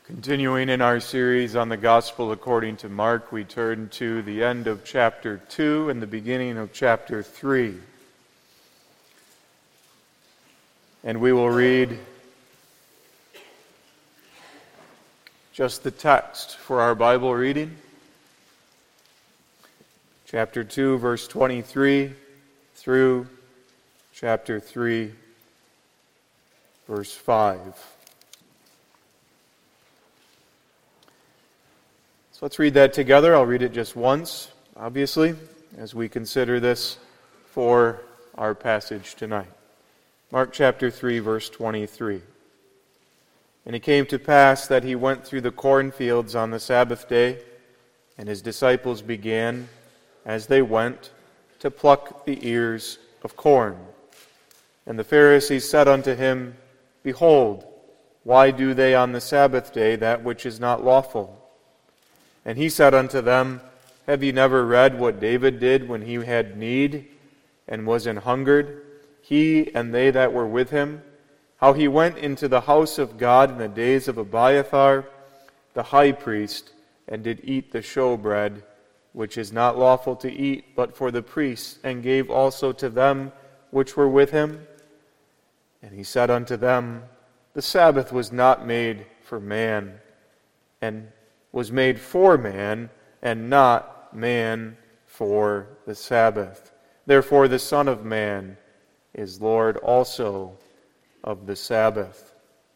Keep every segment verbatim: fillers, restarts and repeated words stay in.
Continuing in our series on the Gospel according to Mark, we turn to the end of chapter two and the beginning of chapter three. And we will read just the text for our Bible reading. Chapter two, verse twenty-three through chapter three, verse five. So let's read that together. I'll read it just once, obviously, as we consider this for our passage tonight. Mark chapter three, verse twenty-three. And it came to pass that he went through the cornfields on the Sabbath day, and his disciples began, as they went, to pluck the ears of corn. And the Pharisees said unto him, Behold, why do they on the Sabbath day that which is not lawful? And he said unto them, Have ye never read what David did when he had need and was an hungered, he and they that were with him, how he went into the house of God in the days of Abiathar, the high priest, and did eat the showbread, which is not lawful to eat but for the priests, and gave also to them which were with him? And he said unto them, The Sabbath was not made for man, and was made for man, and not man for the Sabbath. Therefore the Son of Man is Lord also of the Sabbath.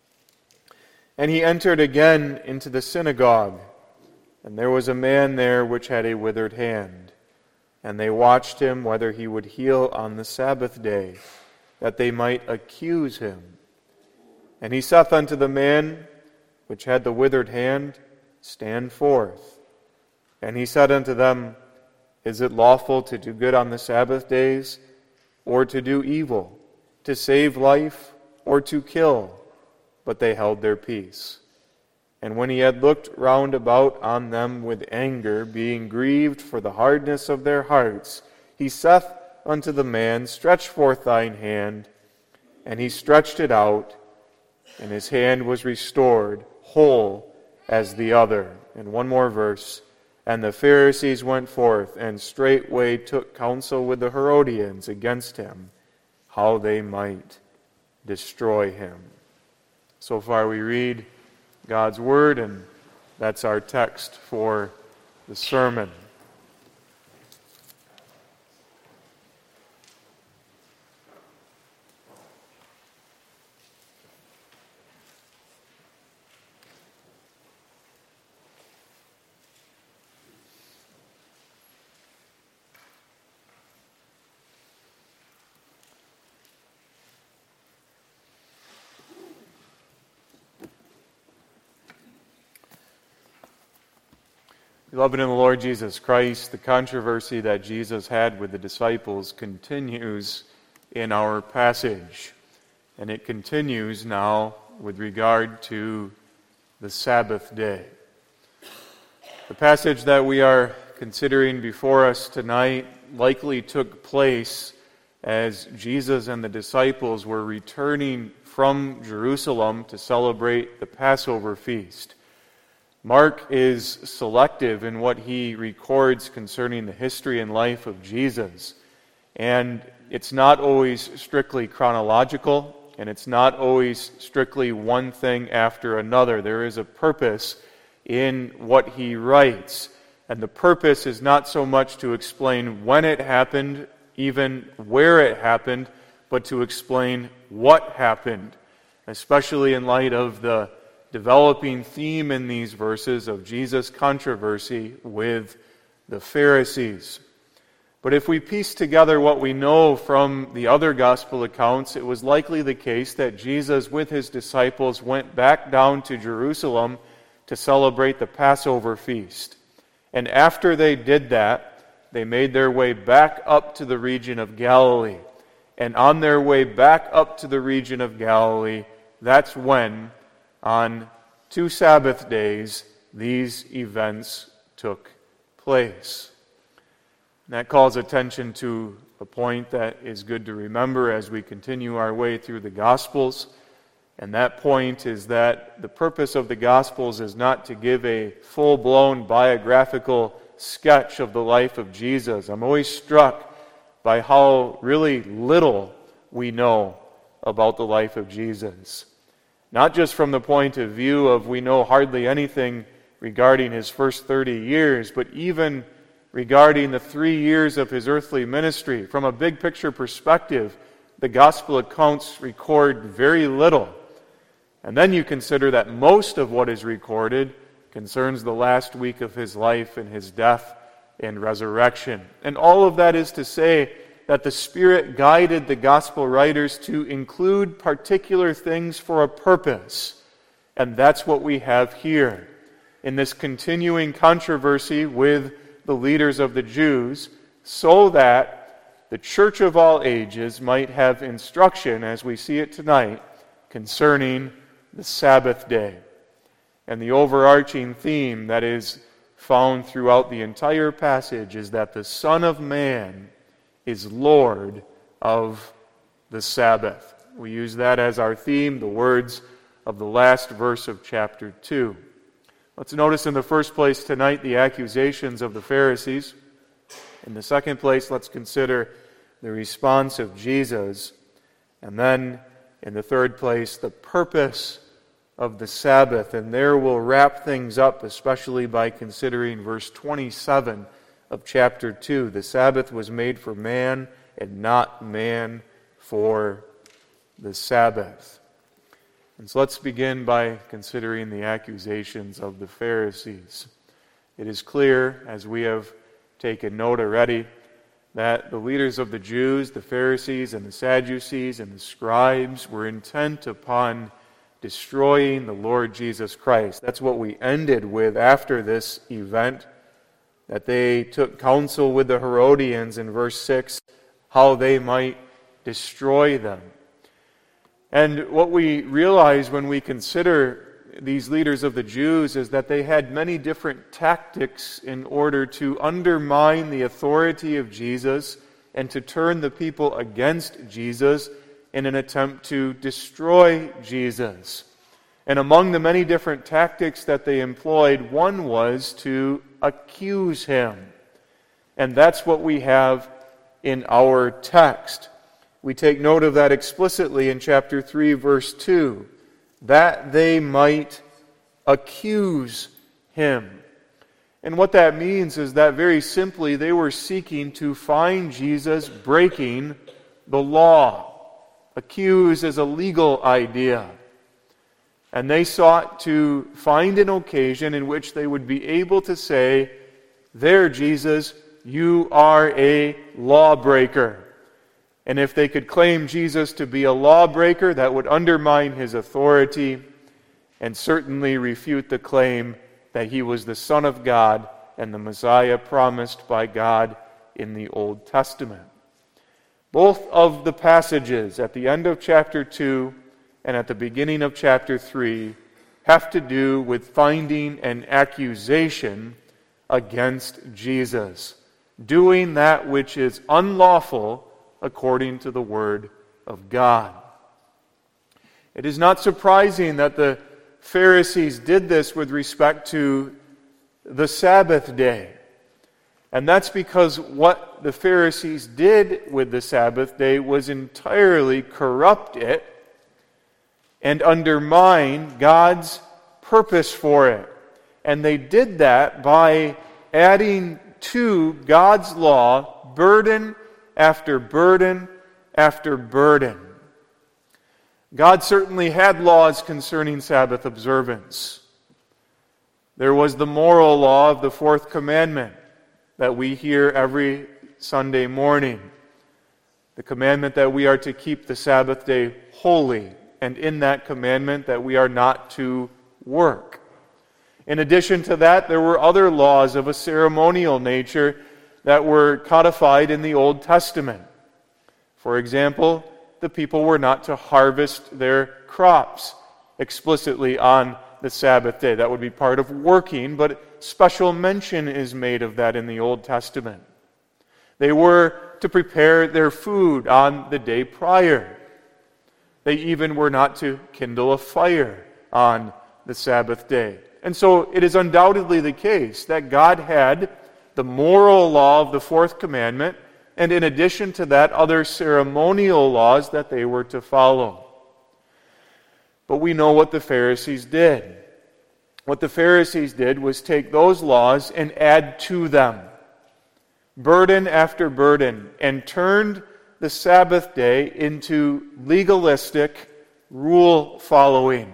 And he entered again into the synagogue, and there was a man there which had a withered hand. And they watched him whether he would heal on the Sabbath day, that they might accuse him. And he saith unto the man which had the withered hand, Stand forth. And he said unto them, Is it lawful to do good on the Sabbath days, or to do evil, to save life, or to kill? But they held their peace. And when he had looked round about on them with anger, being grieved for the hardness of their hearts, he saith unto the man, Stretch forth thine hand. And he stretched it out, and his hand was restored, whole as the other. And one more verse. And the Pharisees went forth, and straightway took counsel with the Herodians against him, how they might destroy him. So far we read God's Word, and that's our text for the sermon. Beloved in the Lord Jesus Christ, the controversy that Jesus had with the disciples continues in our passage. And it continues now with regard to the Sabbath day. The passage that we are considering before us tonight likely took place as Jesus and the disciples were returning from Jerusalem to celebrate the Passover feast. Mark is selective in what he records concerning the history and life of Jesus. And it's not always strictly chronological, and it's not always strictly one thing after another. There is a purpose in what he writes. And the purpose is not so much to explain when it happened, even where it happened, but to explain what happened, especially in light of the developing theme in these verses of Jesus' controversy with the Pharisees. But if we piece together what we know from the other gospel accounts, it was likely the case that Jesus with his disciples went back down to Jerusalem to celebrate the Passover feast. And after they did that, they made their way back up to the region of Galilee. And on their way back up to the region of Galilee, that's when on two Sabbath days, these events took place. And that calls attention to a point that is good to remember as we continue our way through the Gospels, And that point is that the purpose of the Gospels is not to give a full-blown biographical sketch of the life of Jesus. I'm always struck by how really little we know about the life of Jesus. Not just from the point of view of we know hardly anything regarding his first thirty years, but even regarding the three years of his earthly ministry. From a big picture perspective, the Gospel accounts record very little. And then you consider that most of what is recorded concerns the last week of his life and his death and resurrection. And all of that is to say that the Spirit guided the Gospel writers to include particular things for a purpose. And that's what we have here. In this continuing controversy with the leaders of the Jews, so that the church of all ages might have instruction, as we see it tonight, concerning the Sabbath day. And the overarching theme that is found throughout the entire passage is that the Son of Man is Lord of the Sabbath. We use that as our theme, the words of the last verse of chapter two. Let's notice in the first place tonight the accusations of the Pharisees. In the second place, let's consider the response of Jesus. And then, in the third place, the purpose of the Sabbath. And there we'll wrap things up, especially by considering verse twenty-seven of chapter two. The Sabbath was made for man, and not man for the Sabbath. And so let's begin by considering the accusations of the Pharisees. It is clear, as we have taken note already, that the leaders of the Jews, the Pharisees and the Sadducees and the scribes, were intent upon destroying the Lord Jesus Christ. That's what we ended with after this event, that they took counsel with the Herodians in verse six, how they might destroy them. And what we realize when we consider these leaders of the Jews is that they had many different tactics in order to undermine the authority of Jesus and to turn the people against Jesus in an attempt to destroy Jesus. And among the many different tactics that they employed, one was to accuse him. And that's what we have in our text. We take note of that explicitly in chapter three, verse two, that they might accuse him. And what that means is that very simply they were seeking to find Jesus breaking the law. Accuse is a legal idea. And they sought to find an occasion in which they would be able to say, "There, Jesus, you are a lawbreaker." And if they could claim Jesus to be a lawbreaker, that would undermine his authority and certainly refute the claim that he was the Son of God and the Messiah promised by God in the Old Testament. Both of the passages at the end of chapter two and at the beginning of chapter three have to do with finding an accusation against Jesus, doing that which is unlawful according to the Word of God. It is not surprising that the Pharisees did this with respect to the Sabbath day. And that's because what the Pharisees did with the Sabbath day was entirely corrupt it and undermine God's purpose for it. And they did that by adding to God's law burden after burden after burden. God certainly had laws concerning Sabbath observance. There was the moral law of the fourth commandment that we hear every Sunday morning. The commandment that we are to keep the Sabbath day holy, and in that commandment that we are not to work. In addition to that, there were other laws of a ceremonial nature that were codified in the Old Testament. For example, the people were not to harvest their crops explicitly on the Sabbath day. That would be part of working, but special mention is made of that in the Old Testament. They were to prepare their food on the day prior. They even were not to kindle a fire on the Sabbath day. And so it is undoubtedly the case that God had the moral law of the fourth commandment, and in addition to that, other ceremonial laws that they were to follow. But we know what the Pharisees did. What the Pharisees did was take those laws and add to them burden after burden, and turned the Sabbath day into legalistic rule following.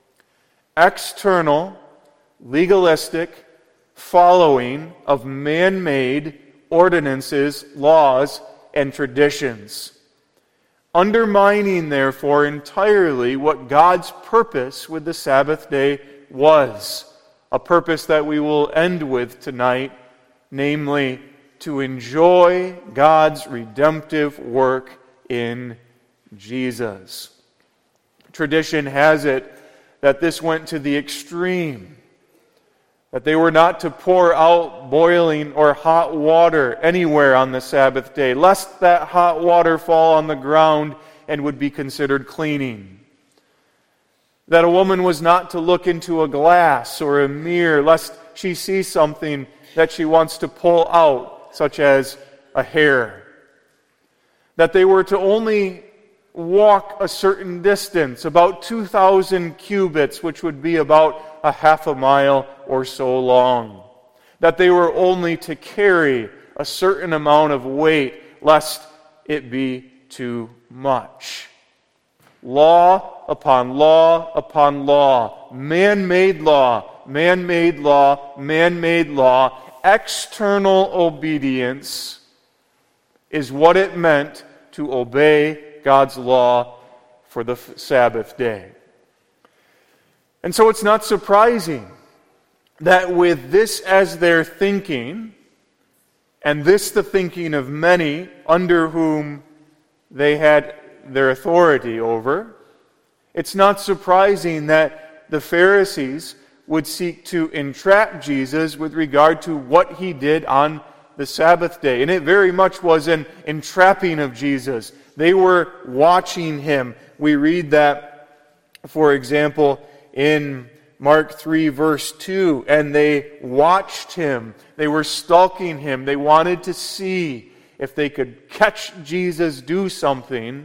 External, legalistic following of man-made ordinances, laws, and traditions. Undermining, therefore, entirely what God's purpose with the Sabbath day was. A purpose that we will end with tonight, namely, to enjoy God's redemptive work in Jesus. Tradition has it that this went to the extreme, that they were not to pour out boiling or hot water anywhere on the Sabbath day, lest that hot water fall on the ground and would be considered cleaning. That a woman was not to look into a glass or a mirror, lest she see something that she wants to pull out, such as a hair. That they were to only walk a certain distance, about two thousand cubits, which would be about a half a mile or so long. That they were only to carry a certain amount of weight, lest it be too much. Law upon law upon law, man-made law, man-made law, man-made law. External obedience is what it meant to obey God's law for the Sabbath day. And so it's not surprising that with this as their thinking, and this the thinking of many under whom they had their authority over, it's not surprising that the Pharisees would seek to entrap Jesus with regard to what he did on the Sabbath day. And it very much was an entrapping of Jesus. They were watching him. We read that, for example, in Mark three, verse two, and they watched him. They were stalking him. They wanted to see if they could catch Jesus do something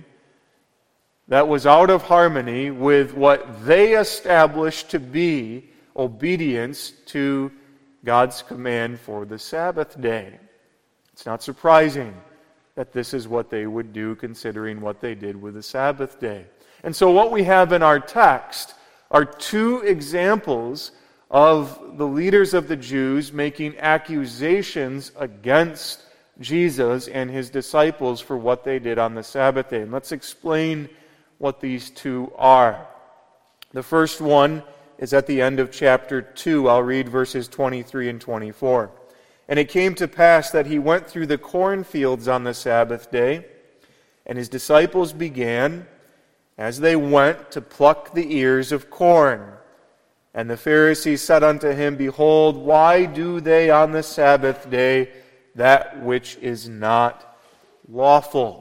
that was out of harmony with what they established to be obedience to God's command for the Sabbath day. It's not surprising that this is what they would do, considering what they did with the Sabbath day. And so what we have in our text are two examples of the leaders of the Jews making accusations against Jesus and his disciples for what they did on the Sabbath day. And let's explain what these two are. The first one is at the end of chapter two. I'll read verses twenty-three and twenty-four. And it came to pass that he went through the cornfields on the Sabbath day, and his disciples began, as they went, to pluck the ears of corn. And the Pharisees said unto him, Behold, why do they on the Sabbath day that which is not lawful?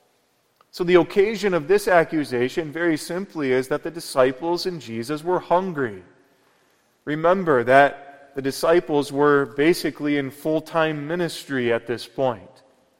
So the occasion of this accusation, very simply, is that the disciples and Jesus were hungry. Remember that the disciples were basically in full-time ministry at this point,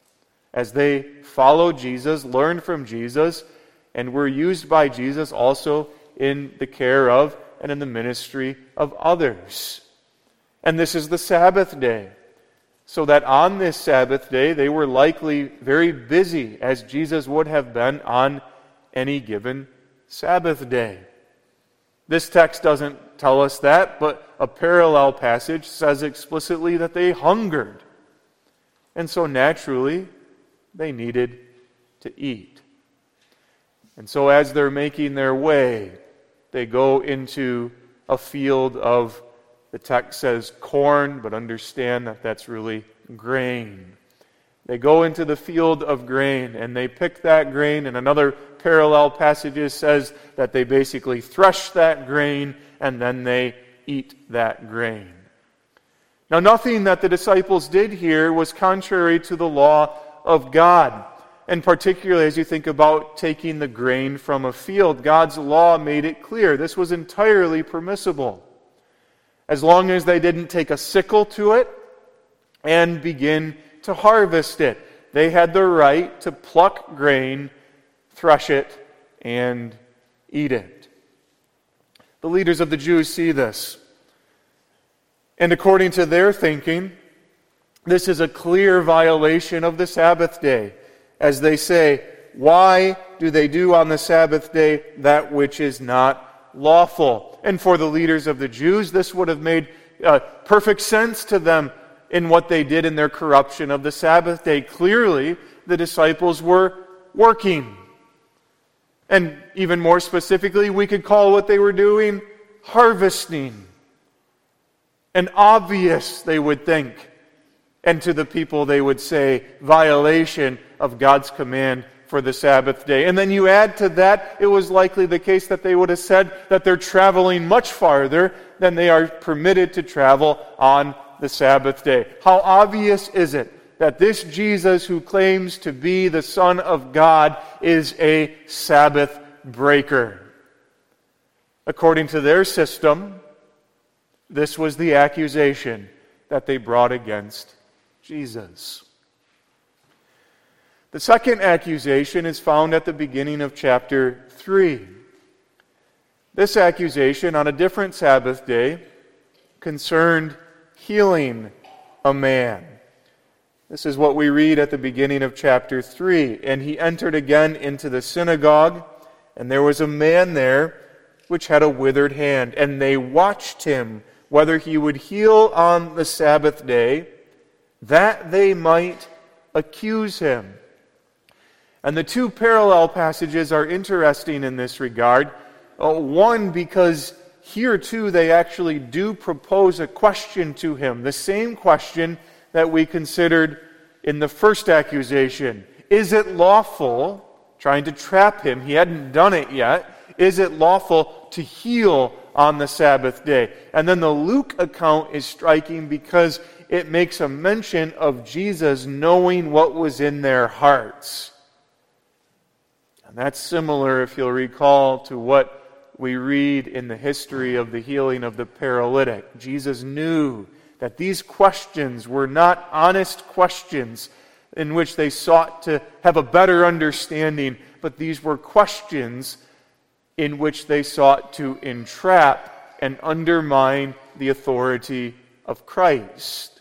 as they followed Jesus, learned from Jesus, and were used by Jesus also in the care of and in the ministry of others. And this is the Sabbath day. So that on this Sabbath day, they were likely very busy, as Jesus would have been on any given Sabbath day. This text doesn't tell us that, but a parallel passage says explicitly that they hungered. And so naturally, they needed to eat. And so as they're making their way, they go into a field of, the text says corn, but understand that that's really grain. They go into the field of grain, and they pick that grain, and another parallel passage says that they basically thresh that grain, and then they eat that grain. Now, nothing that the disciples did here was contrary to the law of God. And particularly as you think about taking the grain from a field, God's law made it clear this was entirely permissible. As long as they didn't take a sickle to it and begin to harvest it. They had the right to pluck grain, thresh it, and eat it. The leaders of the Jews see this. And according to their thinking, this is a clear violation of the Sabbath day. As they say, why do they do on the Sabbath day that which is not lawful? And for the leaders of the Jews, this would have made uh, perfect sense to them in what they did in their corruption of the Sabbath day. Clearly, the disciples were working. And even more specifically, we could call what they were doing harvesting. An obvious, they would think, and to the people they would say, violation of God's command for the Sabbath day. And then you add to that, it was likely the case that they would have said that they're traveling much farther than they are permitted to travel on the Sabbath day. How obvious is it that this Jesus who claims to be the Son of God is a Sabbath breaker? According to their system, this was the accusation that they brought against Jesus. The second accusation is found at the beginning of chapter three. This accusation on a different Sabbath day concerned healing a man. This is what we read at the beginning of chapter three. And he entered again into the synagogue, and there was a man there which had a withered hand. And they watched him, whether he would heal on the Sabbath day, that they might accuse him. And the two parallel passages are interesting in this regard. Uh, one, because here too they actually do propose a question to him, the same question that we considered in the first accusation. Is it lawful, trying to trap him, he hadn't done it yet, is it lawful to heal on the Sabbath day? And then the Luke account is striking because it makes a mention of Jesus knowing what was in their hearts. And that's similar, if you'll recall, to what we read in the history of the healing of the paralytic. Jesus knew that these questions were not honest questions in which they sought to have a better understanding, but these were questions in which they sought to entrap and undermine the authority of Christ.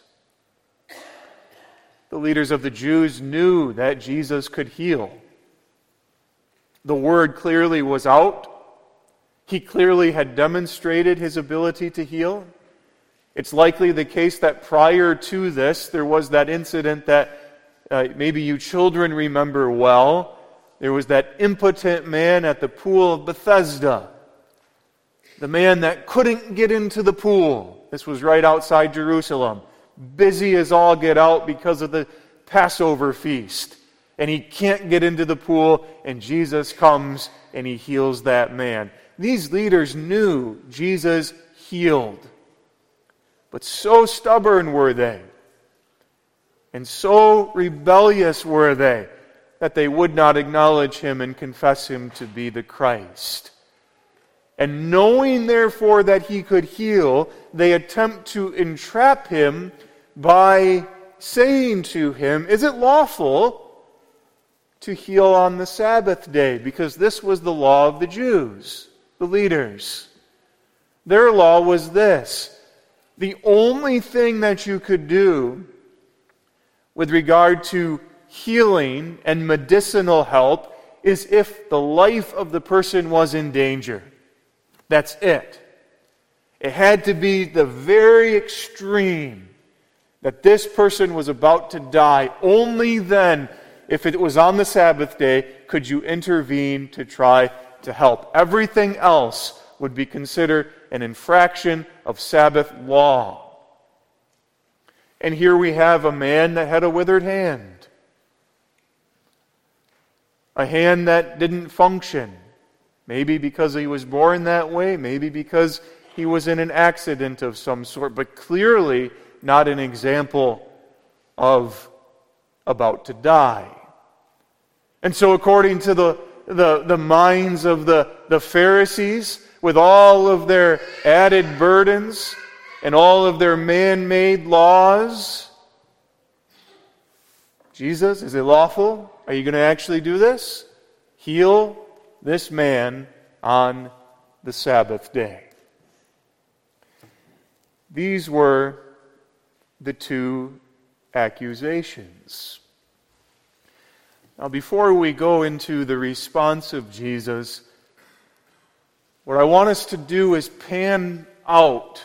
The leaders of the Jews knew that Jesus could heal. The word clearly was out. He clearly had demonstrated his ability to heal. It's likely the case that prior to this, there was that incident that uh, maybe you children remember well. There was that impotent man at the pool of Bethesda. The man that couldn't get into the pool. This was right outside Jerusalem. Busy as all get out because of the Passover feast. And he can't get into the pool, and Jesus comes and he heals that man. These leaders knew Jesus healed. But so stubborn were they, and so rebellious were they, that they would not acknowledge him and confess him to be the Christ. And knowing, therefore, that he could heal, they attempt to entrap him by saying to him, is it lawful to heal on the Sabbath day? Because this was the law of the Jews, the leaders. Their law was this: the only thing that you could do with regard to healing and medicinal help is if the life of the person was in danger. That's it. It had to be the very extreme that this person was about to die. Only then, if it was on the Sabbath day, could you intervene to try to help. Everything else would be considered an infraction of Sabbath law. And here we have a man that had a withered hand. A hand that didn't function. Maybe because he was born that way, maybe because he was in an accident of some sort, but clearly not an example of about to die. And so according to the, the, the minds of the, the Pharisees, with all of their added burdens and all of their man-made laws, Jesus, is it lawful? Are you going to actually do this? Heal this man on the Sabbath day. These were the two accusations. Now, before we go into the response of Jesus, what I want us to do is pan out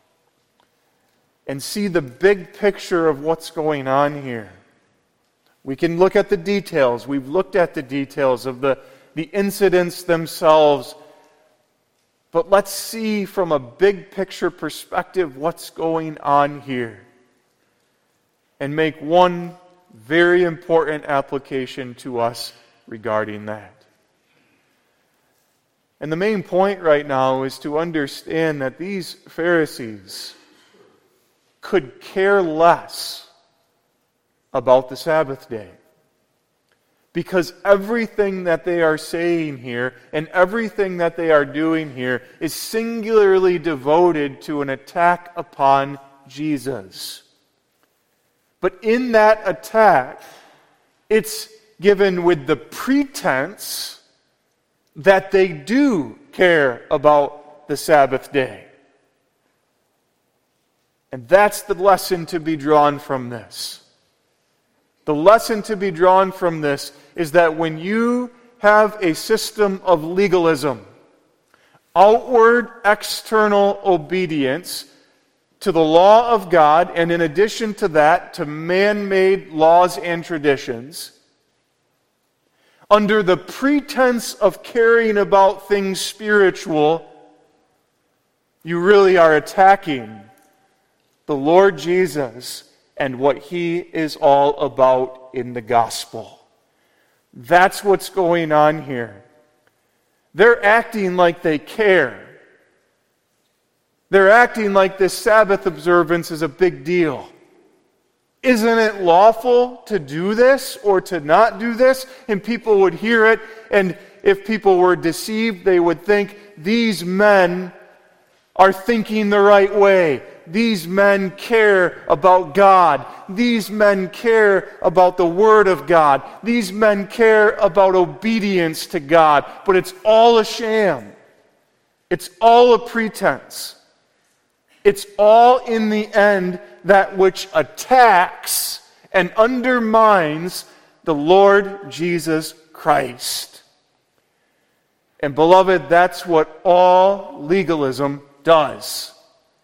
and see the big picture of what's going on here. We can look at the details. We've looked at the details of the, the incidents themselves. But let's see from a big picture perspective what's going on here. And make one very important application to us regarding that. And the main point right now is to understand that these Pharisees could care less about the Sabbath day. Because everything that they are saying here and everything that they are doing here is singularly devoted to an attack upon Jesus. But in that attack, it's given with the pretense that they do care about the Sabbath day. And that's the lesson to be drawn from this. The lesson to be drawn from this is that when you have a system of legalism, outward, external obedience to the law of God, and in addition to that, to man-made laws and traditions, under the pretense of caring about things spiritual, you really are attacking the Lord Jesus and what He is all about in the gospel. That's what's going on here. They're acting like they care. They're acting like this Sabbath observance is a big deal. Isn't it lawful to do this or to not do this? And people would hear it, and if people were deceived, they would think, these men are thinking the right way. These men care about God. These men care about the Word of God. These men care about obedience to God. But it's all a sham. It's all a pretense. It's all in the end that which attacks and undermines the Lord Jesus Christ. And beloved, that's what all legalism does.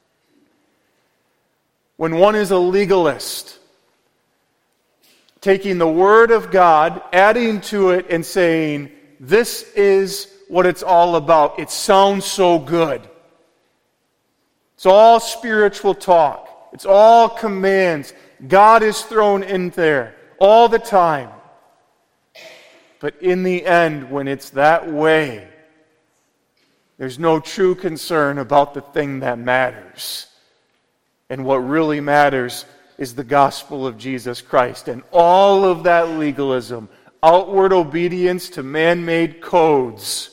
When one is a legalist, taking the Word of God, adding to it and saying, this is what it's all about. It sounds so good. It's all spiritual talk. It's all commands. God is thrown in there all the time. But in the end, when it's that way, there's no true concern about the thing that matters. And what really matters is the gospel of Jesus Christ. And all of that legalism, outward obedience to man-made codes,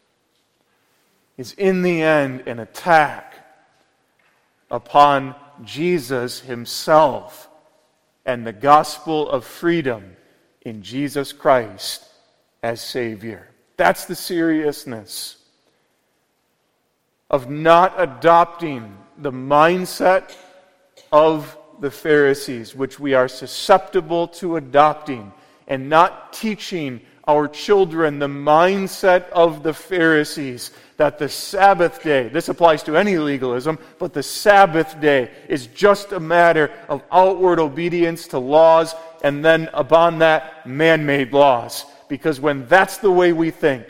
is in the end an attack upon Jesus Himself and the gospel of freedom in Jesus Christ as Savior. That's the seriousness of not adopting the mindset of the Pharisees, which we are susceptible to adopting, and not teaching our children the mindset of the Pharisees, that the Sabbath day, this applies to any legalism, but the Sabbath day is just a matter of outward obedience to laws, and then upon that, man-made laws. Because when that's the way we think,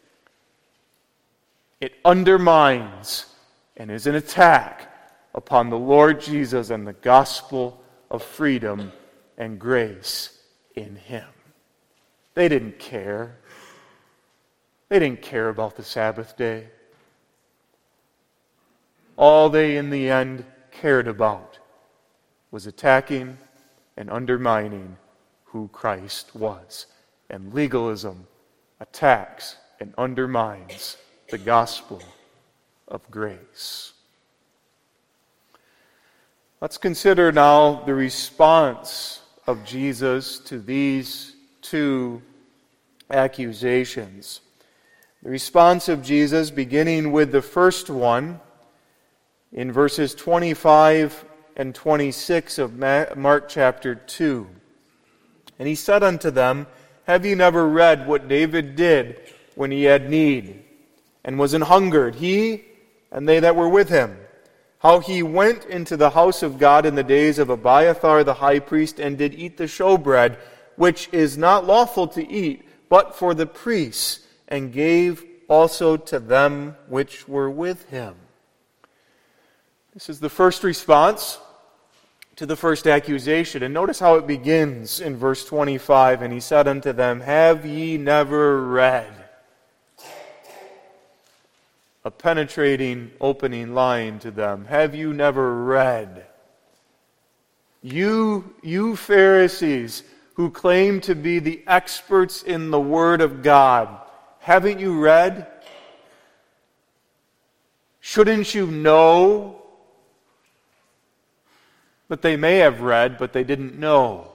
it undermines and is an attack upon the Lord Jesus and the gospel of freedom and grace in Him. They didn't care. They didn't care about the Sabbath day. All they in the end cared about was attacking and undermining who Christ was. and legalism attacks and undermines the gospel of grace. Let's consider now the response of Jesus to these two accusations. The response of Jesus, beginning with the first one, in verses twenty-five and twenty-six of Mark chapter two. And he said unto them, Have ye never read what David did when he had need, and was an hungered, he and they that were with him? How he went into the house of God in the days of Abiathar the high priest, and did eat the showbread, which is not lawful to eat, but for the priests, and gave also to them which were with him. This is the first response to the first accusation. And notice how it begins in verse twenty-five. And he said unto them, Have ye never read? A penetrating opening line to them. Have you never read? You, you Pharisees who claim to be the experts in the Word of God, haven't you read? Shouldn't you know? But they may have read, but they didn't know.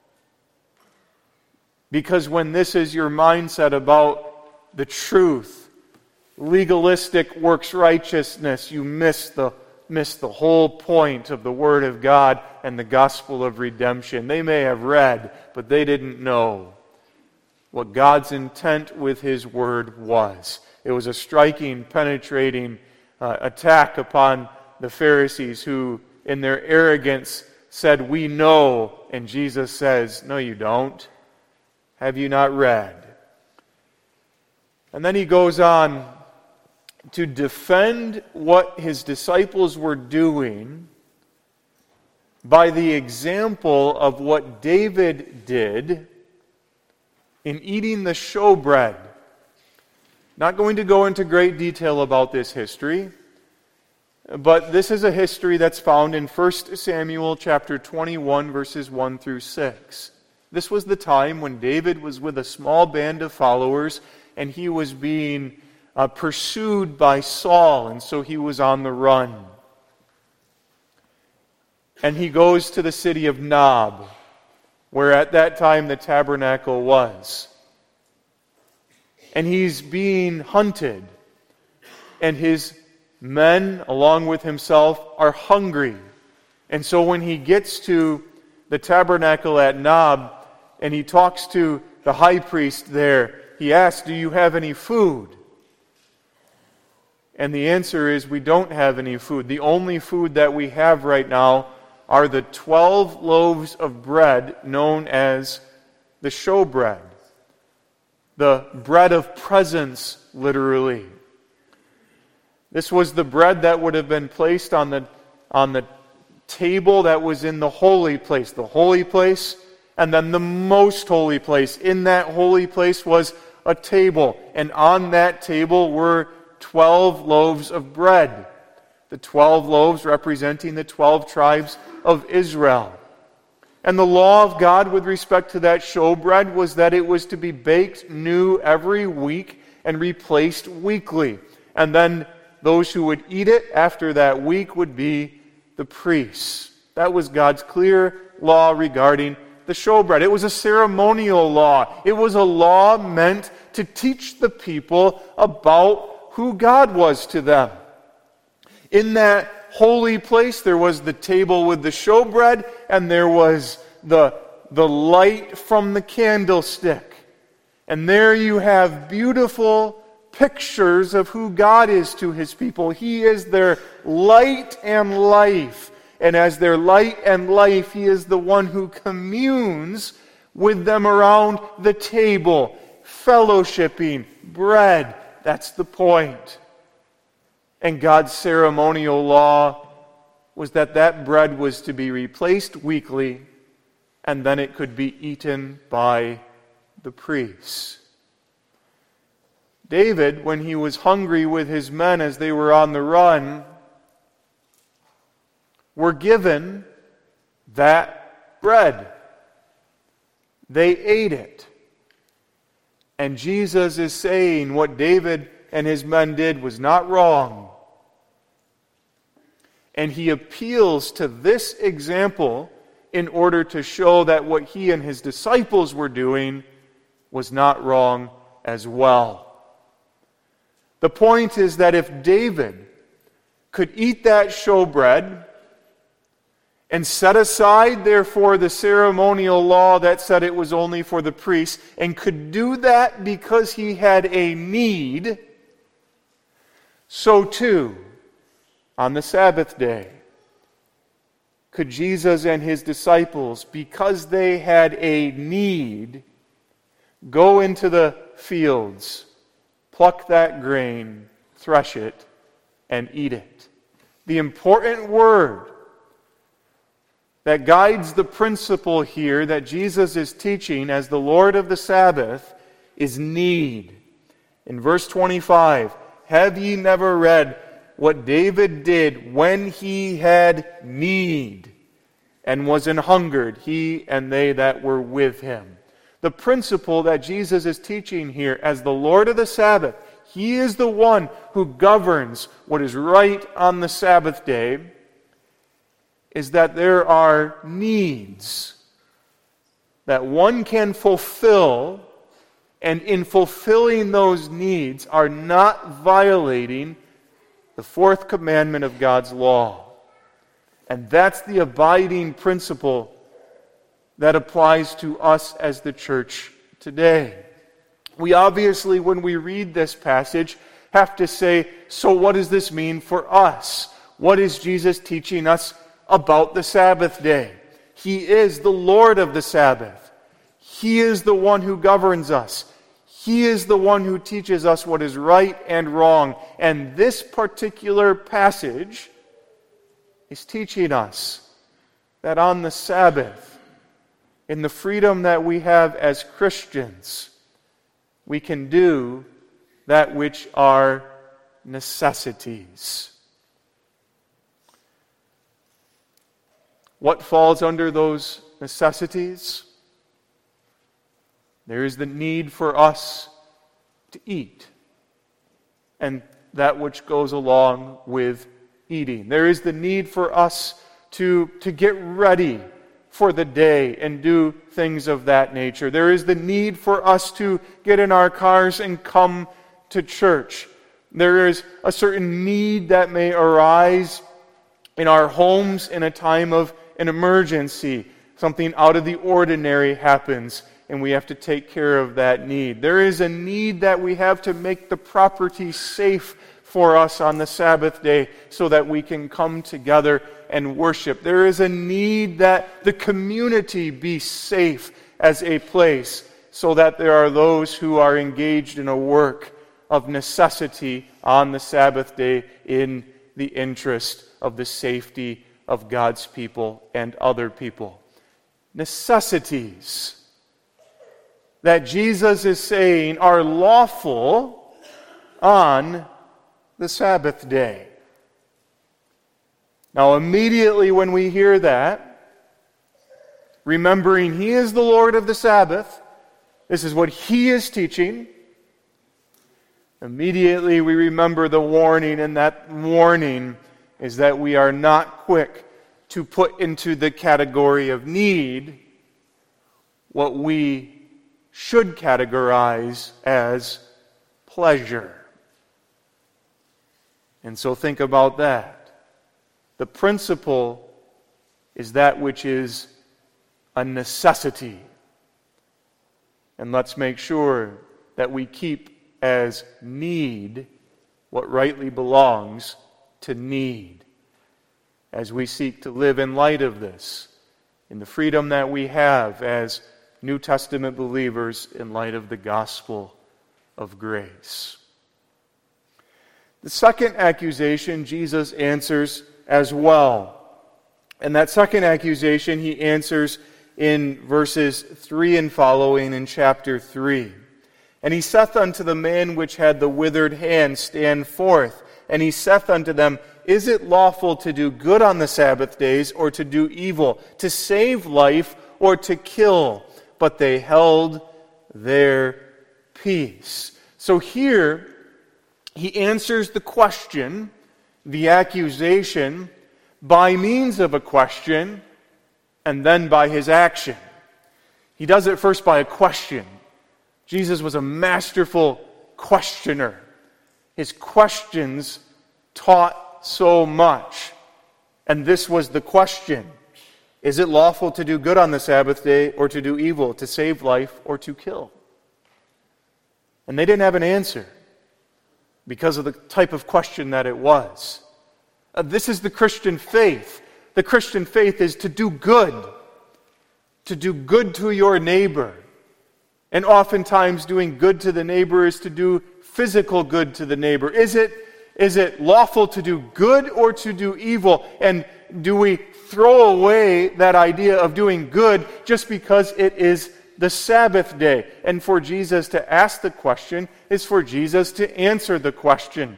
Because when this is your mindset about the truth, legalistic works righteousness, you miss the, miss the whole point of the Word of God and the gospel of redemption. They may have read, but they didn't know what God's intent with His Word was. It was a striking, penetrating uh, attack upon the Pharisees who, in their arrogance, said, We know. And Jesus says, No, you don't. Have you not read? And then he goes on to defend what his disciples were doing by the example of what David did in eating the showbread. Not going to go into great detail about this history, but this is a history that's found in First Samuel chapter twenty-one, verses one through six. This was the time when David was with a small band of followers, and he was being uh, pursued by Saul, and so he was on the run. And he goes to the city of Nob, where at that time the tabernacle was. And he's being hunted, and his men, along with himself, are hungry. And so when he gets to the tabernacle at Nob, and he talks to the high priest there, he asks, Do you have any food? And the answer is, we don't have any food. The only food that we have right now are the twelve loaves of bread known as the showbread. The bread of presence, literally. This was the bread that would have been placed on the, on the table that was in the holy place. The holy place, and then the most holy place. In that holy place was a table, and on that table were twelve loaves of bread. The twelve loaves representing the twelve tribes of Israel. And the law of God with respect to that showbread was that it was to be baked new every week and replaced weekly. And then those who would eat it after that week would be the priests. That was God's clear law regarding the showbread. It was a ceremonial law. It was a law meant to teach the people about who God was to them. In that holy place, there was the table with the showbread, and there was the, the light from the candlestick. And there you have beautiful pictures of who God is to His people. He is their light and life. And as their light and life, He is the one who communes with them around the table, fellowshipping, bread. That's the point. And God's ceremonial law was that that bread was to be replaced weekly, and then it could be eaten by the priests. David, when he was hungry with his men as they were on the run, were given that bread. They ate it. And Jesus is saying what David and his men did was not wrong. And he appeals to this example in order to show that what he and his disciples were doing was not wrong as well. The point is that if David could eat that showbread and set aside, therefore, the ceremonial law that said it was only for the priests, and could do that because he had a need, so too, on the Sabbath day, could Jesus and his disciples, because they had a need, go into the fields, pluck that grain, thresh it, and eat it. The important word that guides the principle here that Jesus is teaching as the Lord of the Sabbath is need. In verse twenty-five, have ye never read what David did when he had need and was an hungered, he and they that were with him? The principle that Jesus is teaching here as the Lord of the Sabbath, he is the one who governs what is right on the Sabbath day, is that there are needs that one can fulfill, and in fulfilling those needs are not violating the fourth commandment of God's law. And that's the abiding principle that applies to us as the church today. We obviously, when we read this passage, have to say, so what does this mean for us? What is Jesus teaching us about the Sabbath day? He is the Lord of the Sabbath. He is the one who governs us. He is the one who teaches us what is right and wrong. And this particular passage is teaching us that on the Sabbath, in the freedom that we have as Christians, we can do that which are necessities. What falls under those necessities? There is the need for us to eat, and that which goes along with eating. There is the need for us to, to get ready for the day and do things of that nature. There is the need for us to get in our cars and come to church. There is a certain need that may arise in our homes in a time of an emergency. Something out of the ordinary happens, and we have to take care of that need. There is a need that we have to make the property safe for us on the Sabbath day so that we can come together and worship. There is a need that the community be safe as a place so that there are those who are engaged in a work of necessity on the Sabbath day in the interest of the safety of God's people and other people. Necessities that Jesus is saying are lawful on the Sabbath day. Now, immediately when we hear that, remembering He is the Lord of the Sabbath, this is what He is teaching, immediately we remember the warning, and that warning is that we are not quick to put into the category of need what we should categorize as pleasure. And so think about that. The principle is that which is a necessity. And let's make sure that we keep as need what rightly belongs to need, as we seek to live in light of this, in the freedom that we have as New Testament believers in light of the gospel of grace. The second accusation Jesus answers as well. And that second accusation he answers in verses three and following in chapter three. And he saith unto the man which had the withered hand, Stand forth. And he saith unto them, Is it lawful to do good on the Sabbath days, or to do evil, to save life, or to kill? But they held their peace. So here, he answers the question, the accusation, by means of a question, and then by his action. He does it first by a question. Jesus was a masterful questioner. His questions taught so much. And this was the question: is it lawful to do good on the Sabbath day or to do evil, to save life or to kill? And they didn't have an answer because of the type of question that it was. Uh, this is the Christian faith. The Christian faith is to do good, to do good to your neighbor. And oftentimes doing good to the neighbor is to do physical good to the neighbor. Is it, is it lawful to do good or to do evil? And do we throw away that idea of doing good just because it is the Sabbath day? And for Jesus to ask the question is for Jesus to answer the question.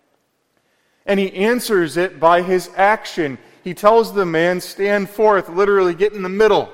And he answers it by his action. He tells the man, stand forth, literally get in the middle,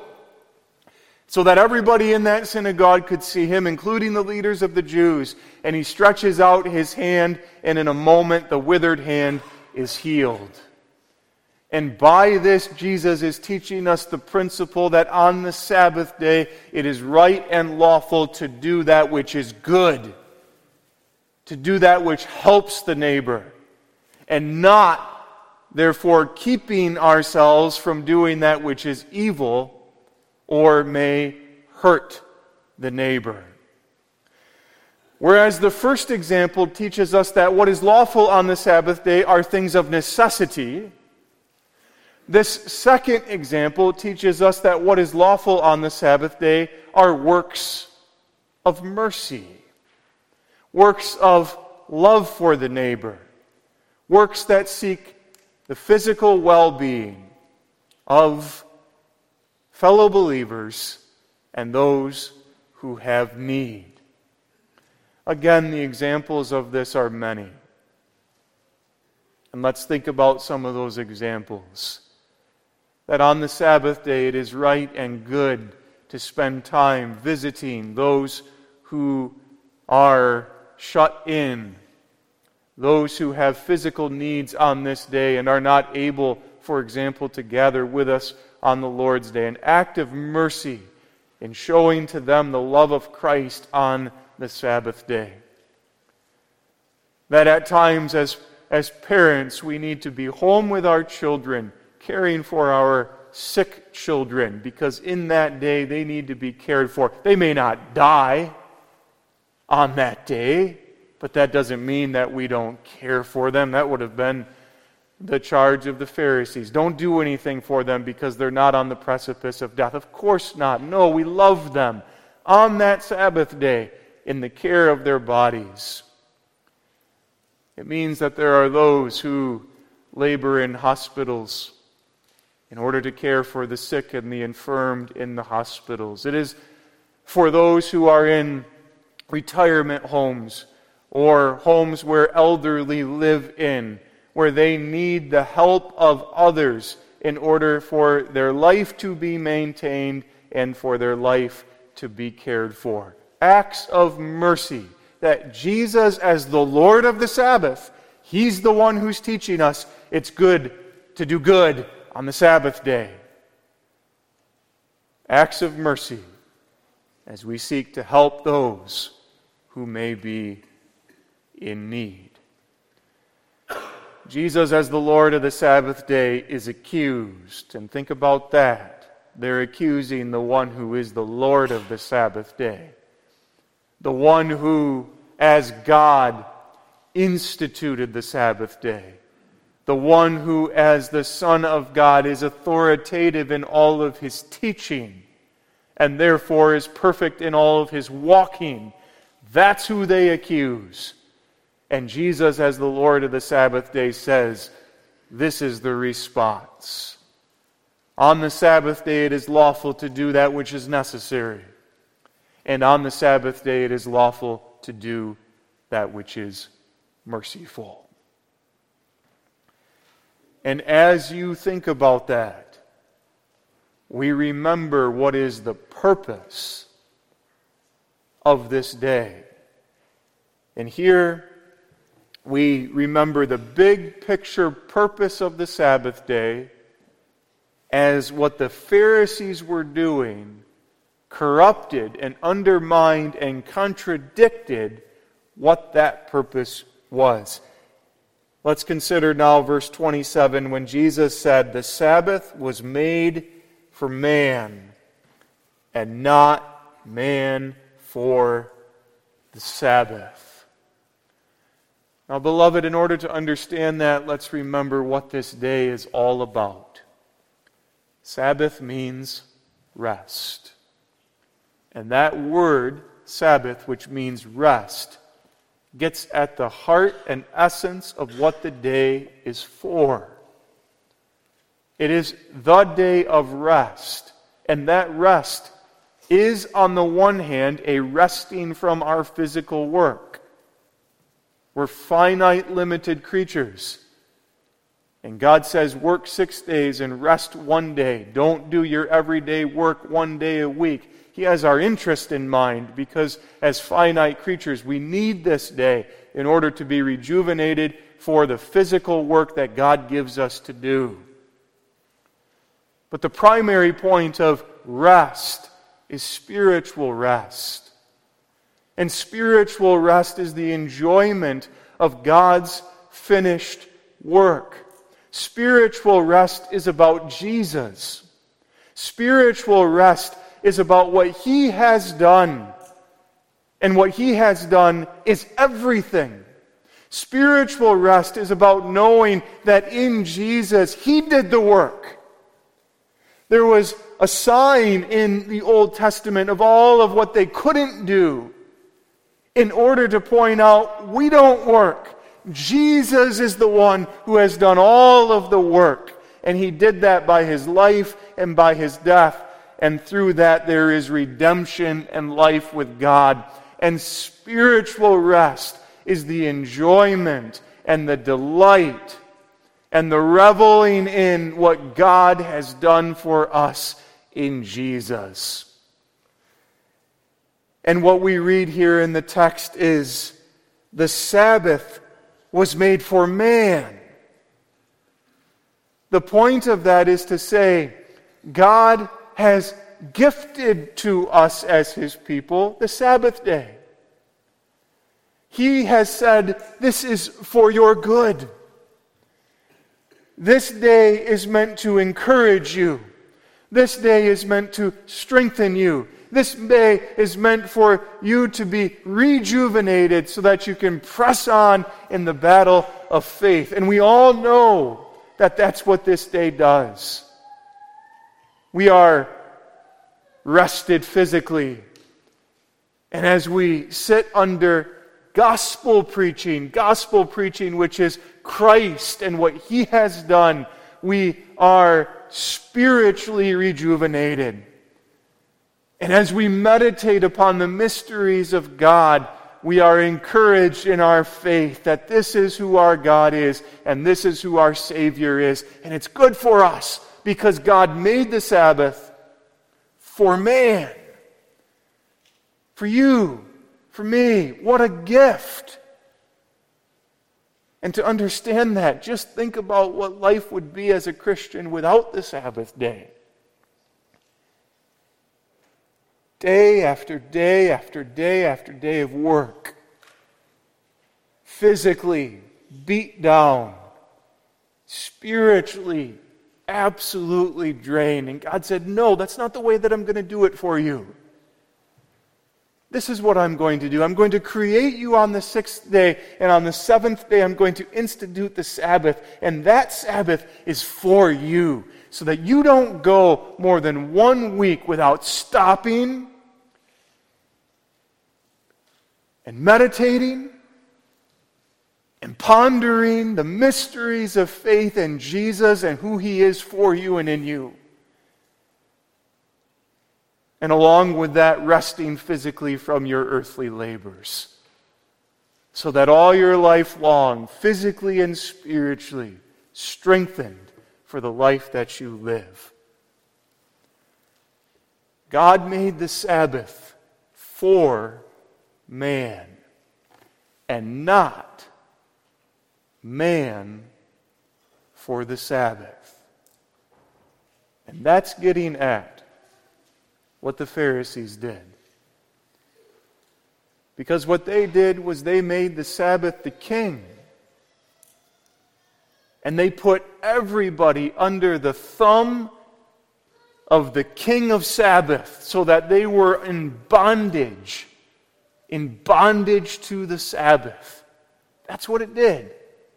so that everybody in that synagogue could see him, including the leaders of the Jews. And he stretches out his hand, and in a moment the withered hand is healed. And by this, Jesus is teaching us the principle that on the Sabbath day, it is right and lawful to do that which is good, to do that which helps the neighbor, and not, therefore, keeping ourselves from doing that which is evil or may hurt the neighbor. Whereas the first example teaches us that what is lawful on the Sabbath day are things of necessity, this second example teaches us that what is lawful on the Sabbath day are works of mercy, works of love for the neighbor, works that seek the physical well-being of fellow believers and those who have need. Again, the examples of this are many. And let's think about some of those examples. That on the Sabbath day it is right and good to spend time visiting those who are shut in, those who have physical needs on this day and are not able, for example, to gather with us on the Lord's day. An act of mercy in showing to them the love of Christ on the Sabbath day. That at times as, as parents we need to be home with our children, caring for our sick children, because in that day they need to be cared for. They may not die on that day, but that doesn't mean that we don't care for them. That would have been the charge of the Pharisees. Don't do anything for them because they're not on the precipice of death. Of course not. No, we love them on that Sabbath day in the care of their bodies. It means that there are those who labor in hospitals in order to care for the sick and the infirmed in the hospitals. It is for those who are in retirement homes or homes where elderly live in, where they need the help of others in order for their life to be maintained and for their life to be cared for. Acts of mercy that Jesus, as the Lord of the Sabbath, He's the one who's teaching us it's good to do good on the Sabbath day. Acts of mercy as we seek to help those who may be in need. Jesus, as the Lord of the Sabbath day, is accused. And think about that. They're accusing the one who is the Lord of the Sabbath day. The one who, as God, instituted the Sabbath day. The one who, as the Son of God, is authoritative in all of His teaching, and therefore is perfect in all of His walking. That's who they accuse. And Jesus, as the Lord of the Sabbath day, says, this is the response. On the Sabbath day it is lawful to do that which is necessary. And on the Sabbath day it is lawful to do that which is merciful. And as you think about that, we remember what is the purpose of this day. And here we remember the big picture purpose of the Sabbath day as what the Pharisees were doing corrupted and undermined and contradicted what that purpose was. Let's consider now verse twenty-seven when Jesus said, "The Sabbath was made for man, and not man for the Sabbath." Now, beloved, in order to understand that, let's remember what this day is all about. Sabbath means rest. And that word, Sabbath, which means rest, gets at the heart and essence of what the day is for. It is the day of rest. And that rest is, on the one hand, a resting from our physical work. We're finite, limited creatures. And God says, work six days and rest one day. Don't do your everyday work one day a week. He has our interest in mind because as finite creatures, we need this day in order to be rejuvenated for the physical work that God gives us to do. But the primary point of rest is spiritual rest. And spiritual rest is the enjoyment of God's finished work. Spiritual rest is about Jesus. Spiritual rest is about what He has done. And what He has done is everything. Spiritual rest is about knowing that in Jesus, He did the work. There was a sign in the Old Testament of all of what they couldn't do in order to point out, we don't work. Jesus is the one who has done all of the work. And He did that by His life and by His death. And through that there is redemption and life with God. And spiritual rest is the enjoyment and the delight and the reveling in what God has done for us in Jesus. And what we read here in the text is, the Sabbath was made for man. The point of that is to say, God has gifted to us as His people the Sabbath day. He has said, this is for your good. This day is meant to encourage you. This day is meant to strengthen you. This day is meant for you to be rejuvenated so that you can press on in the battle of faith. And we all know that that's what this day does. We are rested physically. And as we sit under gospel preaching, gospel preaching which is Christ and what He has done, we are spiritually rejuvenated. And as we meditate upon the mysteries of God, we are encouraged in our faith that this is who our God is and this is who our Savior is. And it's good for us because God made the Sabbath for man. For you, for me. What a gift. And to understand that, just think about what life would be as a Christian without the Sabbath day. Day after day after day after day of work. Physically beat down. Spiritually absolutely drained. And God said, no, that's not the way that I'm going to do it for you. This is what I'm going to do. I'm going to create you on the sixth day, and on the seventh day I'm going to institute the Sabbath. And that Sabbath is for you, so that you don't go more than one week without stopping and meditating and pondering the mysteries of faith in Jesus and who He is for you and in you. And along with that, resting physically from your earthly labors. So that all your life long, physically and spiritually, strengthened for the life that you live. God made the Sabbath for man. and not man for the Sabbath. And that's getting at what the Pharisees did. Because what they did was they made the Sabbath the king. And they put everybody under the thumb of the king of Sabbath, so that they were in bondage, in bondage to the Sabbath. That's what it did.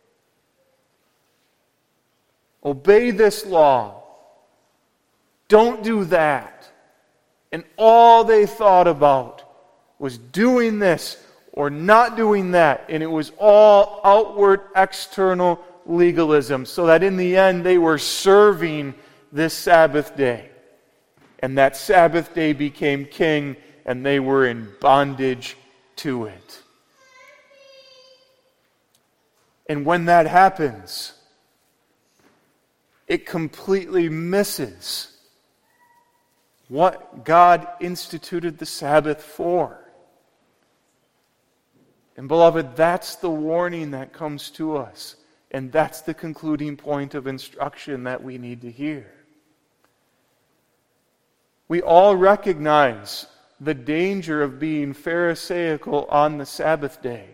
Obey this law. Don't do that. And all they thought about was doing this or not doing that. And it was all outward, external legalism, so that in the end they were serving this Sabbath day. And that Sabbath day became king, and they were in bondage to it. And when that happens, it completely misses what God instituted the Sabbath for. And beloved, that's the warning that comes to us. And that's the concluding point of instruction that we need to hear. We all recognize the danger of being Pharisaical on the Sabbath day.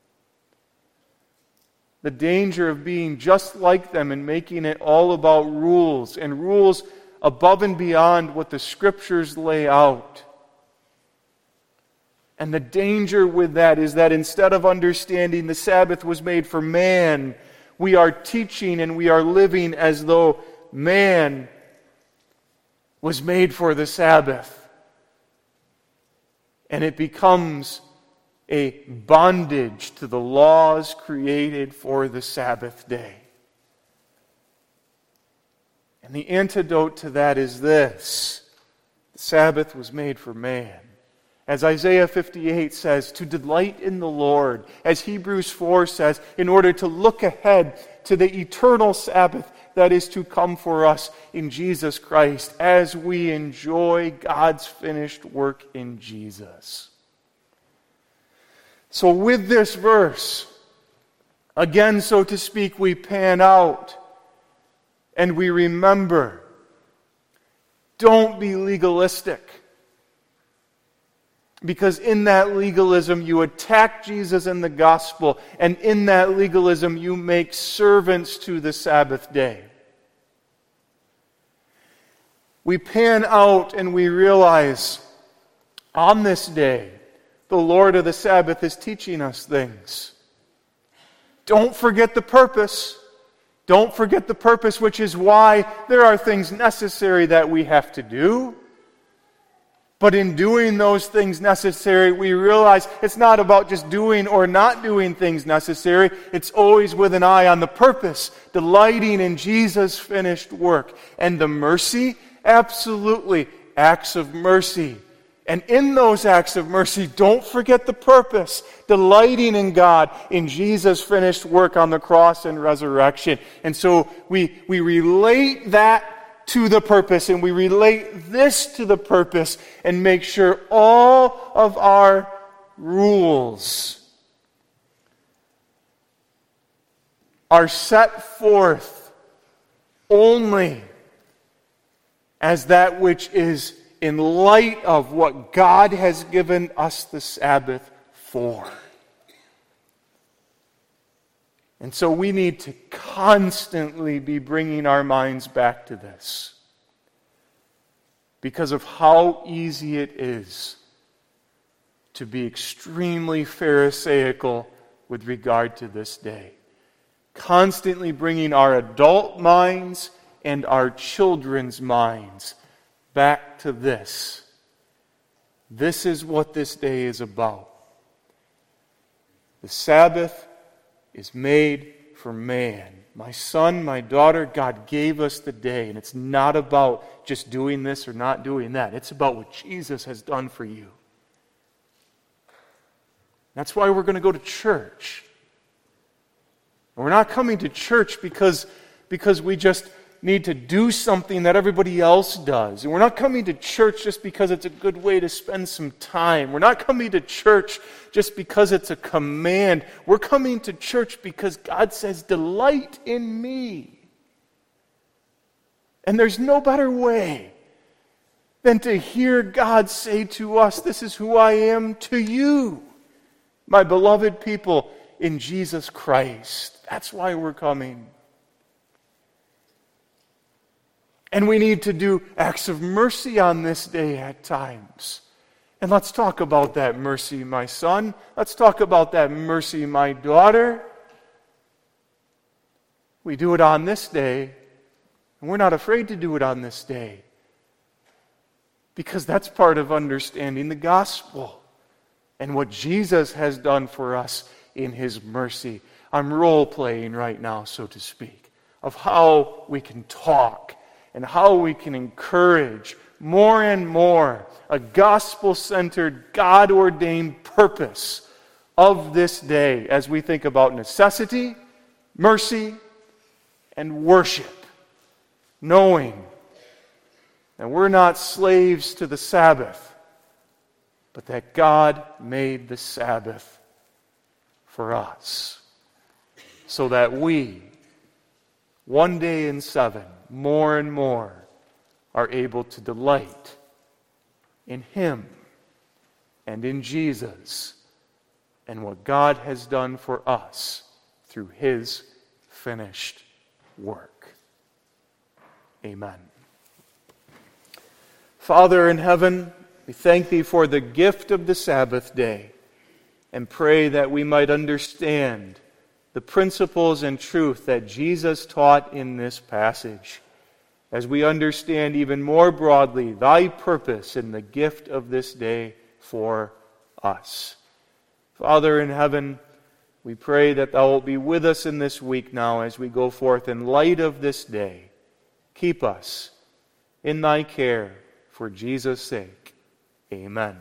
The danger of being just like them and making it all about rules, and rules above and beyond what the Scriptures lay out. And the danger with that is that instead of understanding the Sabbath was made for man, we are teaching and we are living as though man was made for the Sabbath. And it becomes a bondage to the laws created for the Sabbath day. And the antidote to that is this: the Sabbath was made for man. As Isaiah fifty-eight says, to delight in the Lord. As Hebrews four says, in order to look ahead to the eternal Sabbath that is to come for us in Jesus Christ, as we enjoy God's finished work in Jesus. So with this verse, again, so to speak, we pan out and we remember, don't be legalistic. Because in that legalism, you attack Jesus and the gospel, and in that legalism, you make servants to the Sabbath day. We pan out and we realize, on this day, the Lord of the Sabbath is teaching us things. Don't forget the purpose. Don't forget the purpose, which is why there are things necessary that we have to do. But in doing those things necessary, we realize it's not about just doing or not doing things necessary. It's always with an eye on the purpose, delighting in Jesus' finished work. And the mercy, absolutely, acts of mercy. And in those acts of mercy, don't forget the purpose, delighting in God, in Jesus' finished work on the cross and resurrection. And so we, we relate that to the purpose, and we relate this to the purpose, and make sure all of our rules are set forth only as that which is in light of what God has given us the Sabbath for. And so we need to constantly be bringing our minds back to this, because of how easy it is to be extremely Pharisaical with regard to this day. Constantly bringing our adult minds and our children's minds back to this. This is what this day is about. The Sabbath is made for man. My son, my daughter, God gave us the day, and it's not about just doing this or not doing that. It's about what Jesus has done for you. That's why we're going to go to church. We're not coming to church because, because we just need to do something that everybody else does. And we're not coming to church just because it's a good way to spend some time. We're not coming to church just because it's a command. We're coming to church because God says, delight in me. And there's no better way than to hear God say to us, this is who I am to you, my beloved people in Jesus Christ. That's why we're coming. And we need to do acts of mercy on this day at times. And let's talk about that mercy, my son. Let's talk about that mercy, my daughter. We do it on this day, and we're not afraid to do it on this day. Because that's part of understanding the gospel and what Jesus has done for us in His mercy. I'm role-playing right now, so to speak, of how we can talk and how we can encourage more and more a gospel-centered, God-ordained purpose of this day as we think about necessity, mercy, and worship, knowing that we're not slaves to the Sabbath, but that God made the Sabbath for us, so that we, one day in seven, more and more, are able to delight in Him and in Jesus and what God has done for us through His finished work. Amen. Father in heaven, we thank Thee for the gift of the Sabbath day and pray that we might understand the principles and truth that Jesus taught in this passage, as we understand even more broadly Thy purpose in the gift of this day for us. Father in heaven, we pray that Thou wilt be with us in this week now as we go forth in light of this day. Keep us in Thy care for Jesus' sake. Amen.